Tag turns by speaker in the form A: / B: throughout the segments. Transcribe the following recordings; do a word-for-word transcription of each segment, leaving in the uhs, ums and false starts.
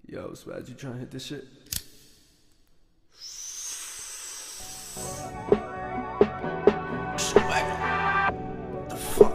A: Yo, Spaz, you trying to hit this shit?
B: The fuck?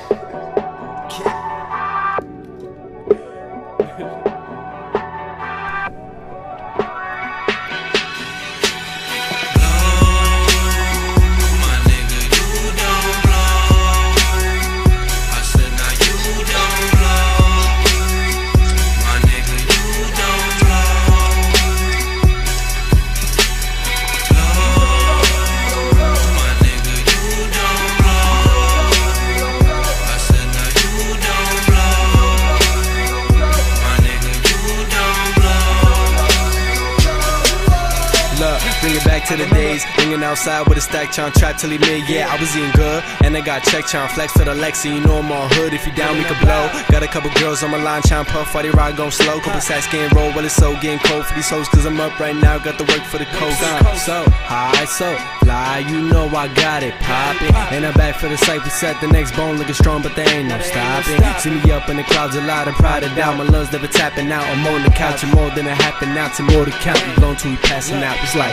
A: Bring it back to the days, hanging outside with a stack, trying trap till he mid. Yeah, I was eating good, and I got check, trying flex for the Lexi. You know I'm on hood, if you down we can blow. Got a couple girls on my line, trying puff while they ride gon' slow. Couple sacks getting roll, well it's so getting cold for these hoes, cause I'm up right now, got to work for the coast. So, high, so fly, you know I got it poppin'. And I'm back for the cypher set, the next bone looking strong, but there ain't no stopping. See me up in the clouds a lot, I'm proud of down. My lungs never tapping out, I'm on the couch, and more than a half an ounce, and more to count. We blown till we passing out, it's like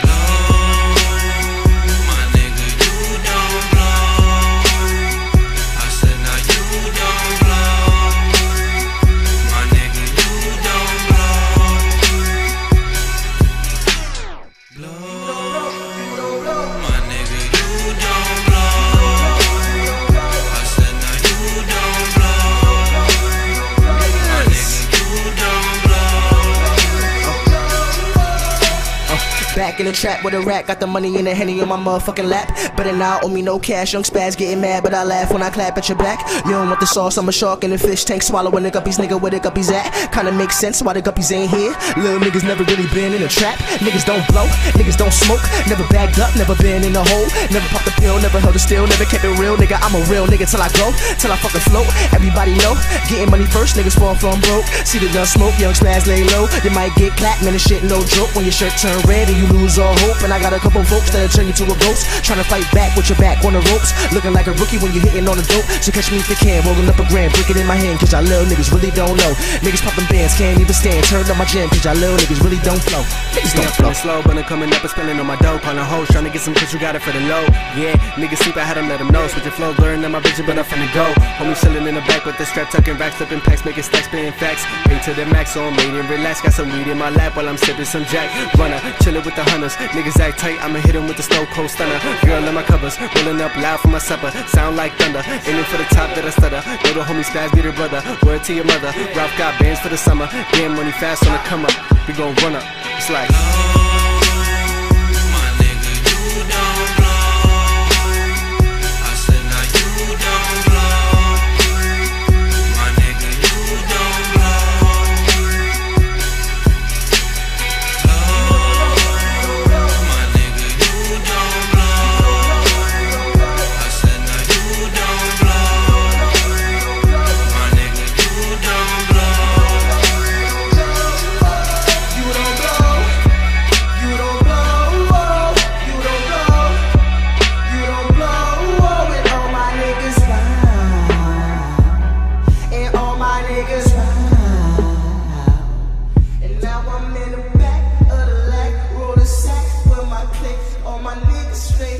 C: back in the trap with a rack, got the money in the Henny on my motherfucking lap. Better not owe me no cash, young Spaz getting mad, but I laugh when I clap at your back. You don't want the sauce, I'm a shark in the fish tank, swallowing the guppies, nigga, where the guppies at? Kinda makes sense why the guppies ain't here. Little niggas never really been in a trap. Niggas don't blow, niggas don't smoke, never bagged up, never been in a hole, never popped a pill, never held a steel, never kept it real, nigga. I'm a real nigga till I go, till I fucking float. Everybody know, getting money first, niggas fall from broke. See the gun smoke, young Spaz lay low. You might get clapped, man, this shit no joke. When your shirt turn red and you lose all hope. And I got a couple folks that'll turn you to a ghost, trying to fight back with your back on the ropes, looking like a rookie when you're hitting on the dope. So catch me if you can, rolling up a gram, break it in my hand, cause y'all little niggas really don't know. Niggas popping bands, can't even stand, turn on my jam, cause y'all little niggas really don't flow. Niggas don't flow.
A: Slow, but I'm coming up and spilling on my dough, calling hoes, trying to get some cause you got it for the low. Yeah, niggas sleep, I had them let them know, switch your flow, blurring in my vision, but I'm finna go. Homie chilling in the back with the strap, tucking racks, flipping packs, making stacks, spitting facts. Pay to the max, so I'm made and relax, got some weed in my lap while I'm sipping some jack. Runner, chilling with the hunters, niggas act tight, I'ma hit them with the snow cold stunner. Girl in my covers, rolling up loud for my supper, sound like thunder, aiming for the top that I stutter. Know the homie Spaz be the brother, word to your mother. Ralph got bands for the summer, getting money fast on the come up. We gon' run up, it's like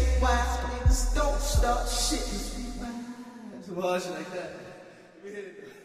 A: like that.